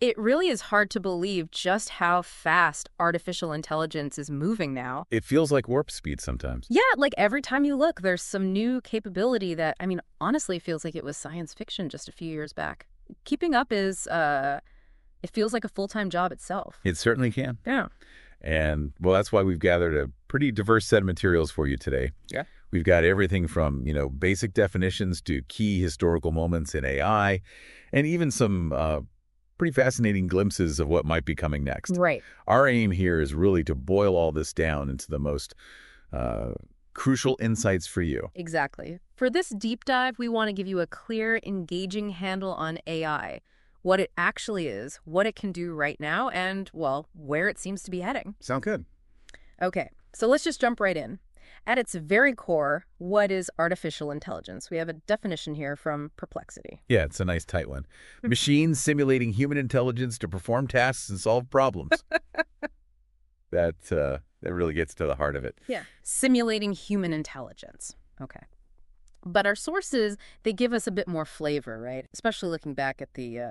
It really is hard to believe just how fast artificial intelligence is moving now. It feels like warp speed sometimes. Yeah, like every time you look, there's some new capability that, I mean, honestly feels like it was science fiction just a few years back. Keeping up is, it feels like a full-time job itself. It certainly can. Yeah. And, well, that's why we've gathered a pretty diverse set of materials for you today. Yeah. We've got everything from, basic definitions to key historical moments in AI, and even some pretty fascinating glimpses of what might be coming next. Right. Our aim here is really to boil all this down into the most crucial insights for you. Exactly. For this deep dive, we want to give you a clear, engaging handle on AI, what it actually is, what it can do right now, and, well, where it seems to be heading. Sound good? Okay, so let's just jump right in. At its very core, what is artificial intelligence? We have a definition here from Perplexity. Yeah, it's a nice tight one. Machines simulating human intelligence to perform tasks and solve problems. That really gets to the heart of it. Yeah. Simulating human intelligence. Okay. But our sources, they give us a bit more flavor, right? Especially looking back at the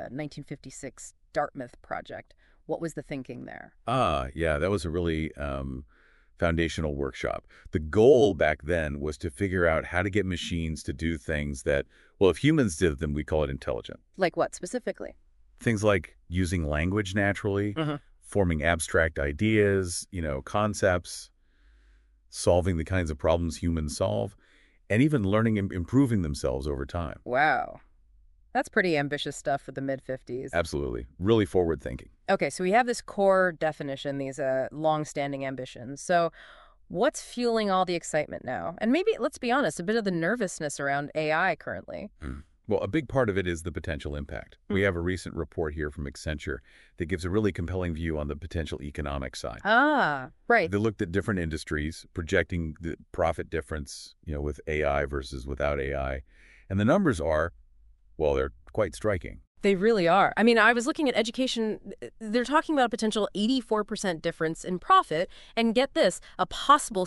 1956 Dartmouth project. What was the thinking there? Yeah, that was a really foundational workshop. The goal back then was to figure out how to get machines to do things that, well, if humans did them, we call it intelligent. Like what specifically? Things like using language naturally, forming abstract ideas, concepts, solving the kinds of problems humans solve, and even learning and improving themselves over time. Wow. That's pretty ambitious stuff for the mid-50s. Absolutely. Really forward-thinking. Okay, so we have this core definition, these long-standing ambitions. So what's fueling all the excitement now? And maybe, let's be honest, a bit of the nervousness around AI currently. Well, a big part of it is the potential impact. We have a recent report here from Accenture that gives a really compelling view on the potential economic side. Ah, right. They looked at different industries, projecting the profit difference, with AI versus without AI. And the numbers are, well, they're quite striking. They really are. I mean, I was looking at education. They're talking about a potential 84% difference in profit. And get this, a possible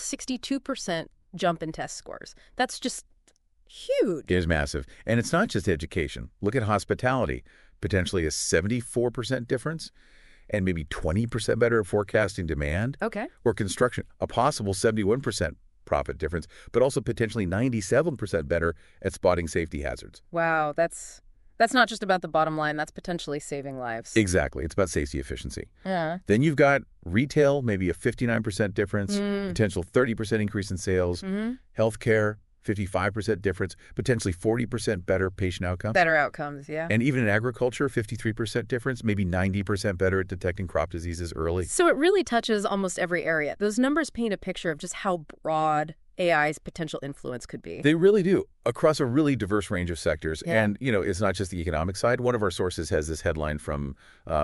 62% jump in test scores. That's just huge. It is massive. And it's not just education. Look at hospitality, potentially a 74% difference and maybe 20% better at forecasting demand. Okay. Or construction, a possible 71% profit difference, but also potentially 97% better at spotting safety hazards. Wow, that's not just about the bottom line. That's potentially saving lives. Exactly. It's about safety efficiency. Yeah. Then you've got retail, maybe a 59% difference, potential 30% increase in sales, healthcare, 55% difference, potentially 40% better patient outcomes. Better outcomes, yeah. And even in agriculture, 53% difference, maybe 90% better at detecting crop diseases early. So it really touches almost every area. Those numbers paint a picture of just how broad AI's potential influence could be. They really do, across a really diverse range of sectors. Yeah. And, it's not just the economic side. One of our sources has this headline from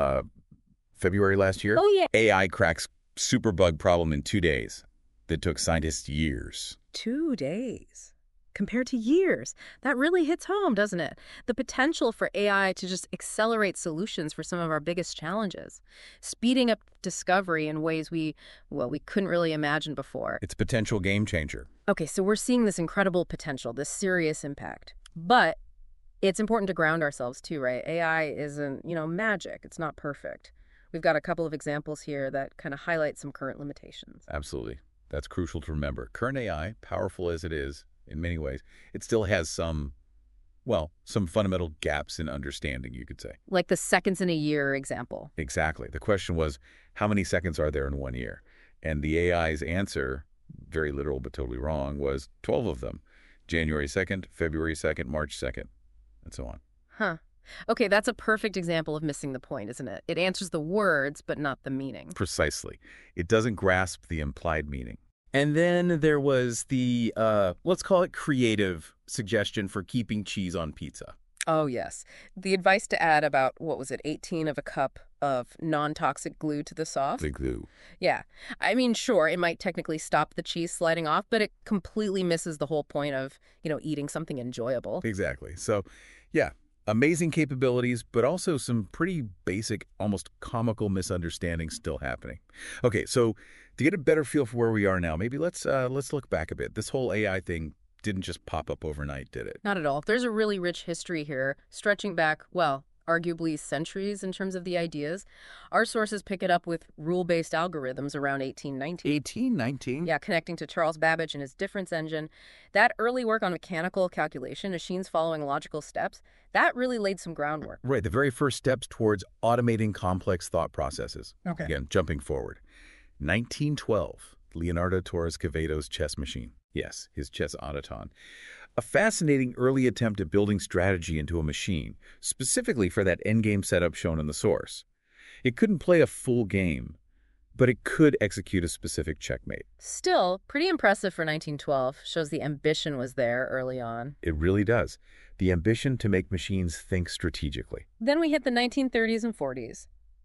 February last year. Oh, yeah. AI cracks superbug problem in 2 days that took scientists years. 2 days. Compared to years. That really hits home, doesn't it? The potential for AI to just accelerate solutions for some of our biggest challenges. Speeding up discovery in ways we couldn't really imagine before. It's a potential game changer. Okay, so we're seeing this incredible potential, this serious impact. But it's important to ground ourselves too, right? AI isn't, magic. It's not perfect. We've got a couple of examples here that kind of highlight some current limitations. Absolutely. That's crucial to remember. Current AI, powerful as it is, in many ways, it still has some fundamental gaps in understanding, you could say. Like the seconds in a year example. Exactly. The question was, how many seconds are there in 1 year? And the AI's answer, very literal but totally wrong, was 12 of them. January 2nd, February 2nd, March 2nd, and so on. Huh. Okay, that's a perfect example of missing the point, isn't it? It answers the words, but not the meaning. Precisely. It doesn't grasp the implied meaning. And then there was the, let's call it creative suggestion for keeping cheese on pizza. Oh, yes. The advice to add about, 18 of a cup of non-toxic glue to the sauce? The glue. Yeah. I mean, sure, it might technically stop the cheese sliding off, but it completely misses the whole point of, eating something enjoyable. Exactly. So, yeah, amazing capabilities, but also some pretty basic, almost comical misunderstandings still happening. Okay, so to get a better feel for where we are now, maybe let's look back a bit. This whole AI thing didn't just pop up overnight, did it? Not at all. There's a really rich history here, stretching back, arguably centuries in terms of the ideas. Our sources pick it up with rule-based algorithms around 1819. 1819? Yeah, connecting to Charles Babbage and his difference engine. That early work on mechanical calculation, machines following logical steps, that really laid some groundwork. Right, the very first steps towards automating complex thought processes. Okay. Again, jumping forward. 1912, Leonardo Torres Queveto's chess machine. Yes, his chess automaton. A fascinating early attempt at building strategy into a machine, specifically for that endgame setup shown in the source. It couldn't play a full game, but it could execute a specific checkmate. Still, pretty impressive for 1912. Shows the ambition was there early on. It really does. The ambition to make machines think strategically. Then we hit the 1930s and 40s,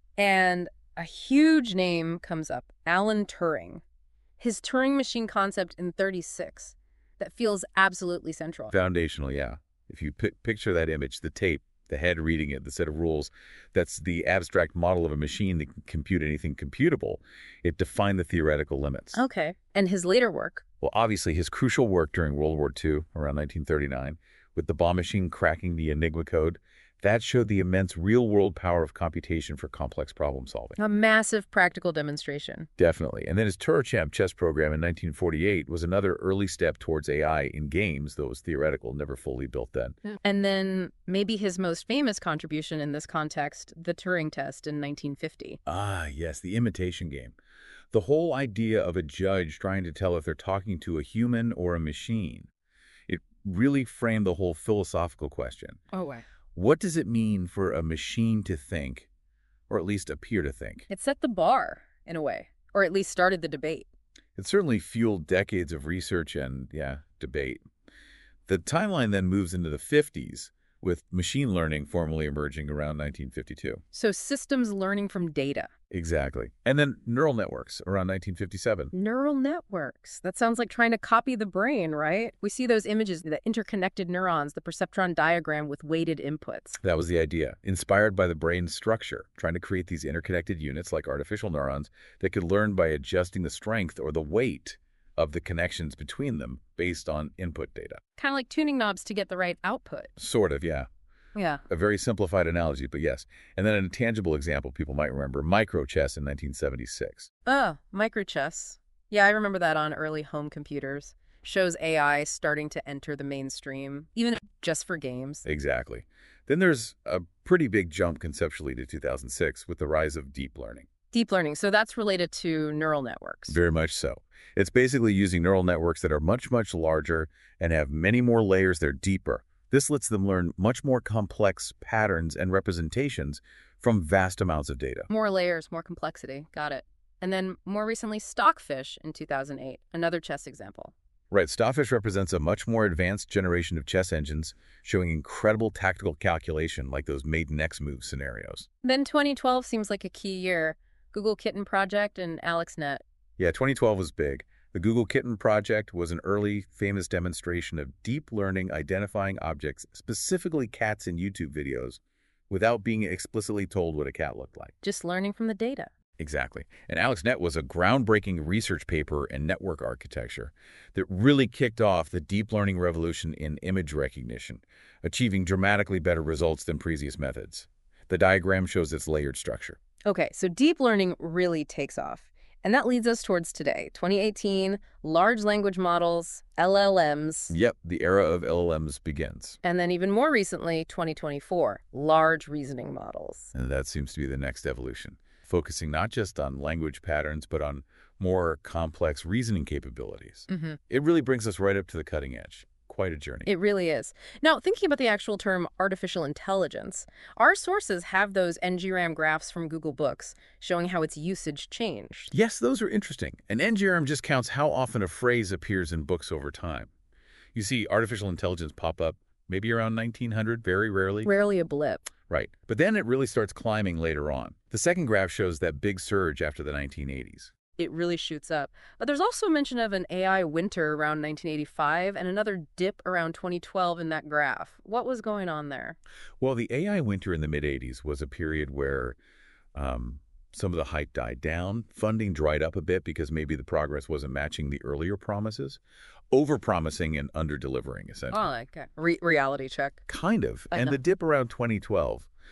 and a huge name comes up, Alan Turing. His Turing machine concept in 36 that feels absolutely central. Foundational, yeah. If you picture that image, the tape, the head reading it, the set of rules, that's the abstract model of a machine that can compute anything computable. It defined the theoretical limits. Okay. And his later work? Well, obviously, his crucial work during World War II, around 1939, with the bomb machine cracking the Enigma code, that showed the immense real-world power of computation for complex problem solving. A massive practical demonstration. Definitely. And then his Turing chess program in 1948 was another early step towards AI in games, though it was theoretical, never fully built then. And then maybe his most famous contribution in this context, the Turing test in 1950. Ah, yes, the imitation game. The whole idea of a judge trying to tell if they're talking to a human or a machine. It really framed the whole philosophical question. Oh, wow. What does it mean for a machine to think, or at least appear to think? It set the bar, in a way, or at least started the debate. It certainly fueled decades of research and, debate. The timeline then moves into the 50s, with machine learning formally emerging around 1952. So systems learning from data. Exactly. And then neural networks around 1957. Neural networks. That sounds like trying to copy the brain, right? We see those images, the interconnected neurons, the perceptron diagram with weighted inputs. That was the idea, inspired by the brain's structure, trying to create these interconnected units like artificial neurons that could learn by adjusting the strength or the weight of the connections between them based on input data. Kind of like tuning knobs to get the right output. Sort of, yeah. Yeah. A very simplified analogy, but yes. And then a tangible example people might remember, microchess in 1976. Oh, microchess. Yeah, I remember that on early home computers. Shows AI starting to enter the mainstream, even just for games. Exactly. Then there's a pretty big jump conceptually to 2006 with the rise of deep learning. Deep learning, so that's related to neural networks. Very much so. It's basically using neural networks that are much, much larger and have many more layers. They're deeper. This lets them learn much more complex patterns and representations from vast amounts of data. More layers, more complexity. Got it. And then more recently, Stockfish in 2008, another chess example. Right. Stockfish represents a much more advanced generation of chess engines, showing incredible tactical calculation like those Maiden X move scenarios. Then 2012 seems like a key year. Google Kitten Project and AlexNet. Yeah, 2012 was big. The Google Kitten Project was an early, famous demonstration of deep learning identifying objects, specifically cats in YouTube videos, without being explicitly told what a cat looked like. Just learning from the data. Exactly. And AlexNet was a groundbreaking research paper in network architecture that really kicked off the deep learning revolution in image recognition, achieving dramatically better results than previous methods. The diagram shows its layered structure. Okay, so deep learning really takes off. And that leads us towards today, 2018, large language models, LLMs. Yep, the era of LLMs begins. And then even more recently, 2024, large reasoning models. And that seems to be the next evolution, focusing not just on language patterns, but on more complex reasoning capabilities. Mm-hmm. It really brings us right up to the cutting edge. Quite a journey. It really is. Now, thinking about the actual term artificial intelligence, our sources have those NGRAM graphs from Google Books showing how its usage changed. Yes, those are interesting. An NGRM just counts how often a phrase appears in books over time. You see artificial intelligence pop up maybe around 1900, very rarely. Rarely a blip. Right. But then it really starts climbing later on. The second graph shows that big surge after the 1980s. It really shoots up. But there's also mention of an AI winter around 1985 and another dip around 2012 in that graph. What was going on there? Well, the AI winter in the mid-80s was a period where some of the hype died down. Funding dried up a bit because maybe the progress wasn't matching the earlier promises. Over-promising and under-delivering, essentially. Oh, okay. Reality check. Kind of. I And know. the dip around 2012,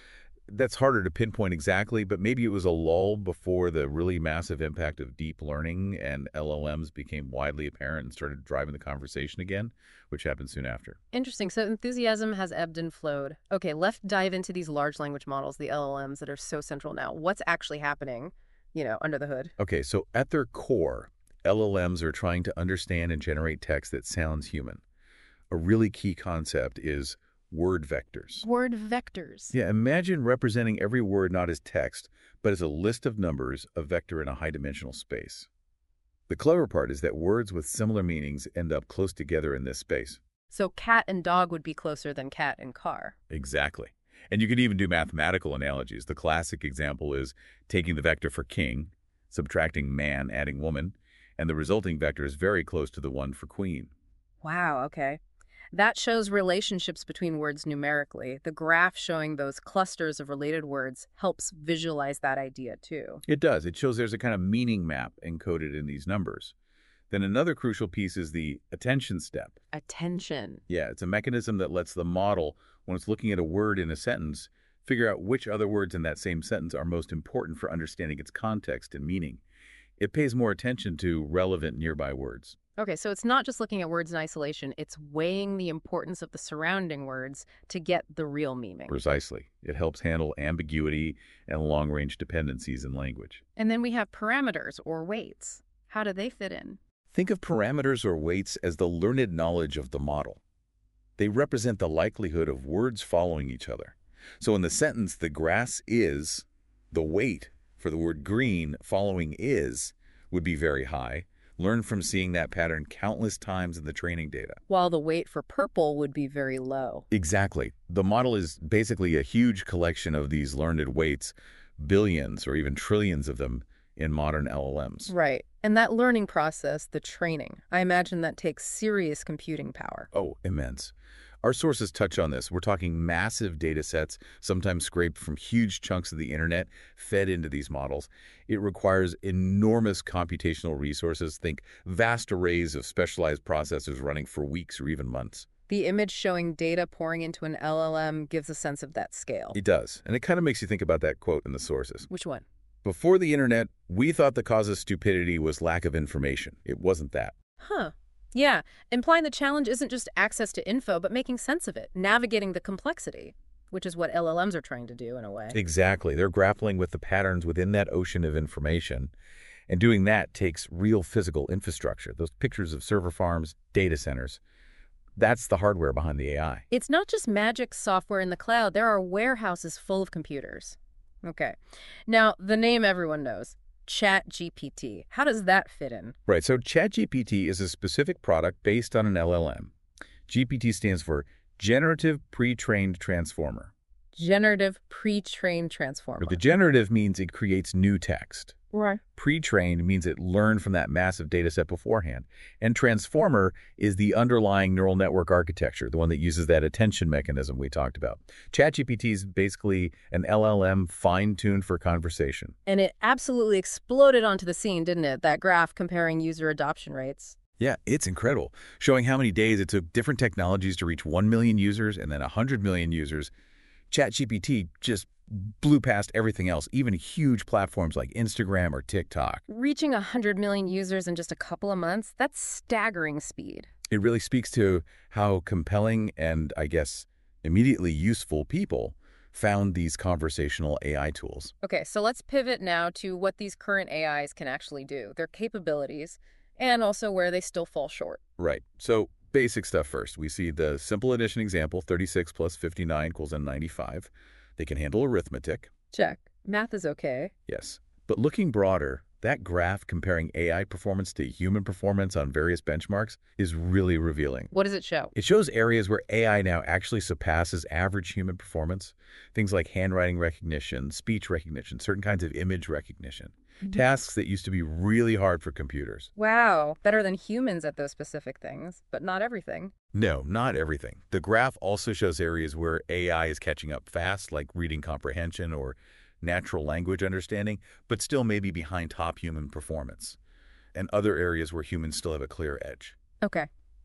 That's harder to pinpoint exactly, but maybe it was a lull before the really massive impact of deep learning and LLMs became widely apparent and started driving the conversation again, which happened soon after. Interesting. So enthusiasm has ebbed and flowed. Okay, let's dive into these large language models, the LLMs that are so central now. What's actually happening, under the hood? Okay, so at their core, LLMs are trying to understand and generate text that sounds human. A really key concept is word vectors. Word vectors. Yeah, imagine representing every word not as text, but as a list of numbers, a vector in a high-dimensional space. The clever part is that words with similar meanings end up close together in this space. So cat and dog would be closer than cat and car. Exactly. And you could even do mathematical analogies. The classic example is taking the vector for king, subtracting man, adding woman, and the resulting vector is very close to the one for queen. Wow, okay. That shows relationships between words numerically. The graph showing those clusters of related words helps visualize that idea too. It does. It shows there's a kind of meaning map encoded in these numbers. Then another crucial piece is the attention step. Attention. Yeah, it's a mechanism that lets the model, when it's looking at a word in a sentence, figure out which other words in that same sentence are most important for understanding its context and meaning. It pays more attention to relevant nearby words. Okay, so it's not just looking at words in isolation, it's weighing the importance of the surrounding words to get the real meaning. Precisely. It helps handle ambiguity and long-range dependencies in language. And then we have parameters or weights. How do they fit in? Think of parameters or weights as the learned knowledge of the model. They represent the likelihood of words following each other. So in the sentence, the grass is, the weight for the word green following is would be very high. Learn from seeing that pattern countless times in the training data. While the weight for purple would be very low. Exactly. The model is basically a huge collection of these learned weights, billions or even trillions of them in modern LLMs. Right. And that learning process, the training, I imagine that takes serious computing power. Oh, immense. Our sources touch on this. We're talking massive data sets, sometimes scraped from huge chunks of the internet, fed into these models. It requires enormous computational resources. Think vast arrays of specialized processors running for weeks or even months. The image showing data pouring into an LLM gives a sense of that scale. It does. And it kind of makes you think about that quote in the sources. Which one? Before the internet, we thought the cause of stupidity was lack of information. It wasn't that. Huh. Yeah, implying the challenge isn't just access to info, but making sense of it, navigating the complexity, which is what LLMs are trying to do in a way. Exactly. They're grappling with the patterns within that ocean of information. And doing that takes real physical infrastructure, those pictures of server farms, data centers. That's the hardware behind the AI. It's not just magic software in the cloud. There are warehouses full of computers. Okay. Now, the name everyone knows. ChatGPT. How does that fit in? Right, so ChatGPT is a specific product based on an LLM. GPT stands for Generative Pre-trained Transformer. Generative Pre-trained Transformer. The generative means it creates new text. Right. Pre-trained means it learned from that massive data set beforehand. And transformer is the underlying neural network architecture, the one that uses that attention mechanism we talked about. ChatGPT is basically an LLM fine-tuned for conversation. And it absolutely exploded onto the scene, didn't it? That graph comparing user adoption rates. Yeah, it's incredible, showing how many days it took different technologies to reach 1 million users and then 100 million users. ChatGPT just blew past everything else, even huge platforms like Instagram or TikTok. Reaching 100 million users in just a couple of months, that's staggering speed. It really speaks to how compelling and, I guess, immediately useful people found these conversational AI tools. Okay, so let's pivot now to what these current AIs can actually do, their capabilities, and also where they still fall short. Right. So basic stuff first. We see the simple addition example, 36 plus 59 equals 95. They can handle arithmetic. Check. Math is okay. Yes. But looking broader, that graph comparing AI performance to human performance on various benchmarks is really revealing. What does it show? It shows areas where AI now actually surpasses average human performance. Things like handwriting recognition, speech recognition, certain kinds of image recognition. Tasks that used to be really hard for computers. Wow, better than humans at those specific things, but not everything. No, not everything. The graph also shows areas where AI is catching up fast, like reading comprehension or natural language understanding, but still maybe behind top human performance, and other areas where humans still have a clear edge. Okay.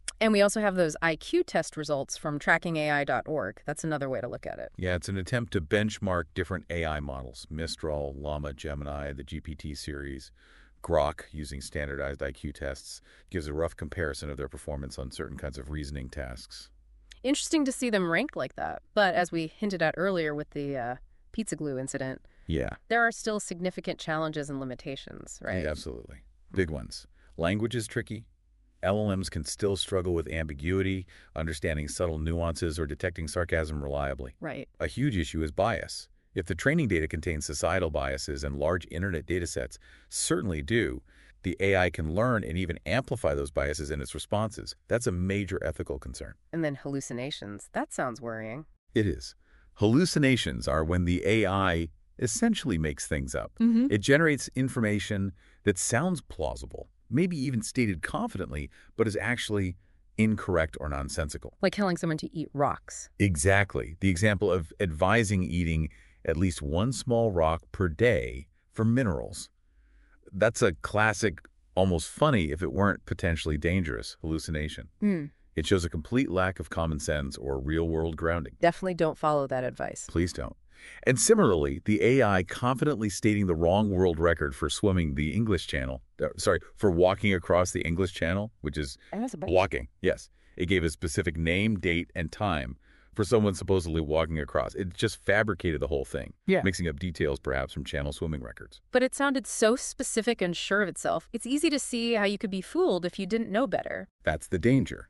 And we also have those IQ test results from trackingai.org. That's another way to look at it. Yeah, it's an attempt to benchmark different AI models, Mistral, Llama, Gemini, the GPT series, Grok, using standardized IQ tests, gives a rough comparison of their performance on certain kinds of reasoning tasks. Interesting to see them ranked like that. But as we hinted at earlier with the pizza glue incident, Yeah, there are still significant challenges and limitations, right? yeah, absolutely. Big ones. Language is tricky. LLMs can still struggle with ambiguity, understanding subtle nuances, or detecting sarcasm reliably. Right. A huge issue is bias. If the training data contains societal biases, and large internet datasets certainly do, the AI can learn and even amplify those biases in its responses. That's a major ethical concern. And then hallucinations. That sounds worrying. It is. Hallucinations are when the AI essentially makes things up. Mm-hmm. It generates information that sounds plausible, maybe even stated confidently, but is actually incorrect or nonsensical. Like telling someone to eat rocks. Exactly. The example of advising eating at least one small rock per day for minerals. That's a classic, almost funny if it weren't potentially dangerous, hallucination. It shows a complete lack of common sense or real-world grounding. Definitely don't follow that advice. Please don't. And similarly, the AI confidently stating the wrong world record for swimming the English Channel, for walking across the English Channel, which is walking. Yes. It gave a specific name, date, and time for someone supposedly walking across. It just fabricated the whole thing, mixing up details perhaps from channel swimming records. But it sounded so specific and sure of itself. It's easy to see how you could be fooled if you didn't know better. That's the danger.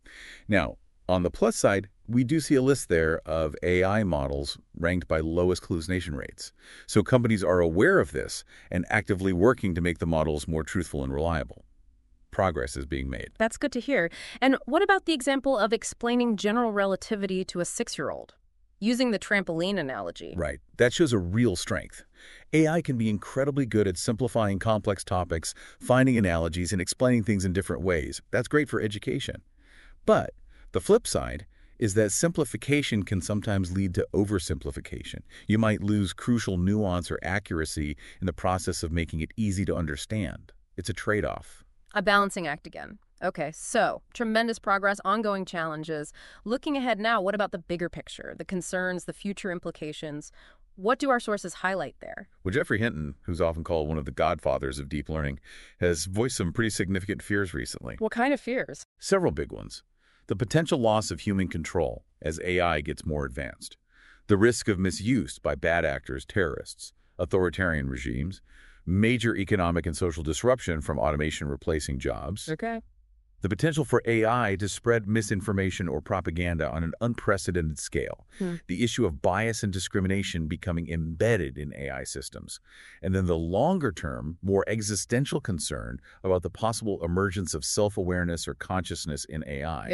Now, on the plus side, we do see a list there of AI models ranked by lowest hallucination rates. So companies are aware of this and actively working to make the models more truthful and reliable. Progress is being made. That's good to hear. And what about the example of explaining general relativity to a 6-year-old? Using the trampoline analogy. Right. That shows a real strength. AI can be incredibly good at simplifying complex topics, finding analogies, and explaining things in different ways. That's great for education. But the flip side is that simplification can sometimes lead to oversimplification. You might lose crucial nuance or accuracy in the process of making it easy to understand. It's a trade-off. A balancing act again. Okay, so tremendous progress, ongoing challenges. Looking ahead now, what about the bigger picture, the concerns, the future implications? What do our sources highlight there? Well, Geoffrey Hinton, who's often called one of the godfathers of deep learning, has voiced some pretty significant fears recently. What kind of fears? Several big ones. The potential loss of human control as AI gets more advanced. The risk of misuse by bad actors, terrorists, authoritarian regimes, major economic and social disruption from automation replacing jobs. Okay. The potential for AI to spread misinformation or propaganda on an unprecedented scale. The issue of bias and discrimination becoming embedded in AI systems. And then the longer-term, more existential concern about the possible emergence of self-awareness or consciousness in AI.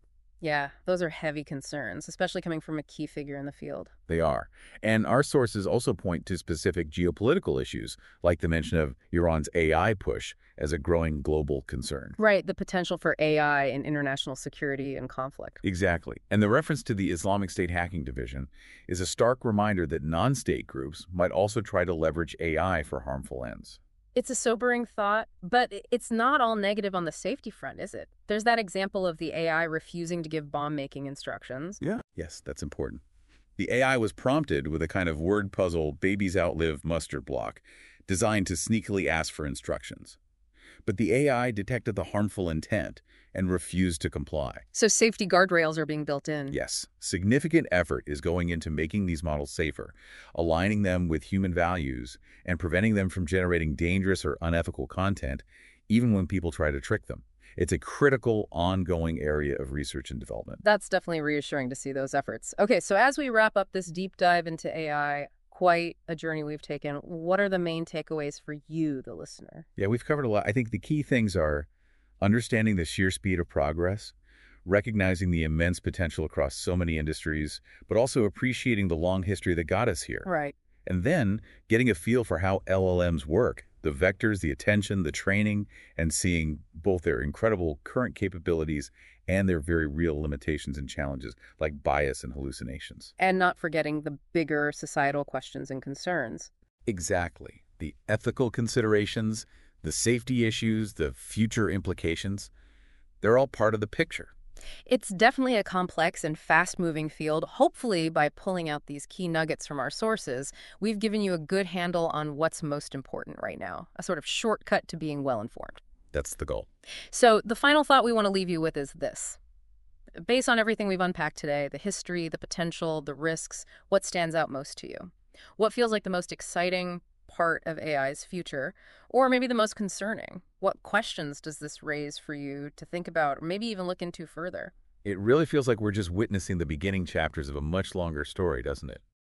Those are heavy concerns, especially coming from a key figure in the field. They are. And our sources also point to specific geopolitical issues, like the mention of Iran's AI push as a growing global concern. Right, the potential for AI in international security and conflict. Exactly. And the reference to the Islamic State hacking division is a stark reminder that non-state groups might also try to leverage AI for harmful ends. It's a sobering thought, but it's not all negative on the safety front, is it? There's that example of the AI refusing to give bomb-making instructions. Yeah. Yes, that's important. The AI was prompted with a kind of word puzzle babies outlive mustard block designed to sneakily ask for instructions. But the AI detected the harmful intent and refused to comply. So safety guardrails are being built in. Yes, significant effort is going into making these models safer, aligning them with human values, and preventing them from generating dangerous or unethical content, even when people try to trick them. It's a critical, ongoing area of research and development. That's definitely reassuring to see those efforts. Okay, so as we wrap up this deep dive into AI, quite a journey we've taken, what are the main takeaways for you, the listener? Yeah, we've covered a lot. I think the key things are understanding the sheer speed of progress, recognizing the immense potential across so many industries, but also appreciating the long history that got us here. Right. And then getting a feel for how LLMs work, the vectors, the attention, the training, and seeing both their incredible current capabilities and their very real limitations and challenges, like bias and hallucinations. And not forgetting the bigger societal questions and concerns. Exactly. The ethical considerations, the safety issues, the future implications. They're all part of the picture. It's definitely a complex and fast-moving field. Hopefully, by pulling out these key nuggets from our sources, we've given you a good handle on what's most important right now, a sort of shortcut to being well-informed. That's the goal. So the final thought we want to leave you with is this. Based on everything we've unpacked today, the history, the potential, the risks, what stands out most to you? What feels like the most exciting part of AI's future, or maybe the most concerning? What questions does this raise for you to think about, or maybe even look into further? It really feels like we're just witnessing the beginning chapters of a much longer story, doesn't it?